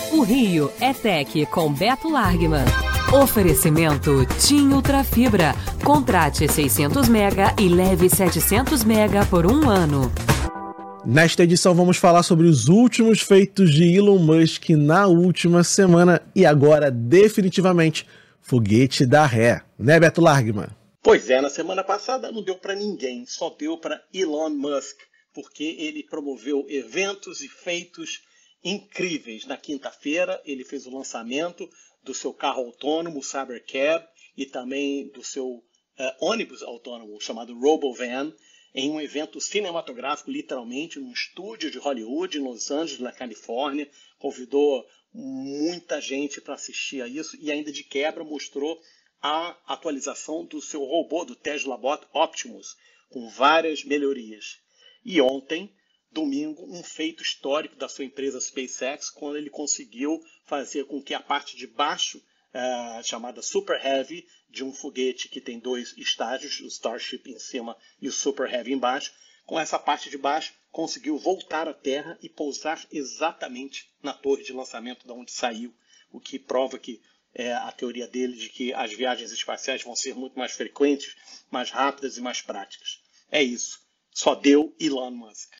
O Rio é Tech com Beto Largman. Oferecimento TIM Ultrafibra. Contrate 600 mega e leve 700 mega por um ano. Nesta edição vamos falar sobre os últimos feitos de Elon Musk na última semana e agora, definitivamente, foguete da ré. Né, Beto Largman? Pois é, na semana passada não deu para ninguém, só deu para Elon Musk, porque ele promoveu eventos e feitos incríveis. Na quinta-feira ele fez o lançamento do seu carro autônomo, o Cybercab, e também do seu ônibus autônomo chamado RoboVan, em um evento cinematográfico, literalmente, num estúdio de Hollywood, em Los Angeles, na Califórnia. Convidou muita gente para assistir a isso e ainda de quebra mostrou a atualização do seu robô, do Tesla Bot Optimus, com várias melhorias. E ontem, domingo, um feito histórico da sua empresa SpaceX, quando ele conseguiu fazer com que a parte de baixo, chamada Super Heavy, de um foguete que tem dois estágios, o Starship em cima e o Super Heavy embaixo, com essa parte de baixo conseguiu voltar à Terra e pousar exatamente na torre de lançamento de onde saiu, o que prova que a teoria dele de que as viagens espaciais vão ser muito mais frequentes, mais rápidas e mais práticas. É isso. Só deu Elon Musk.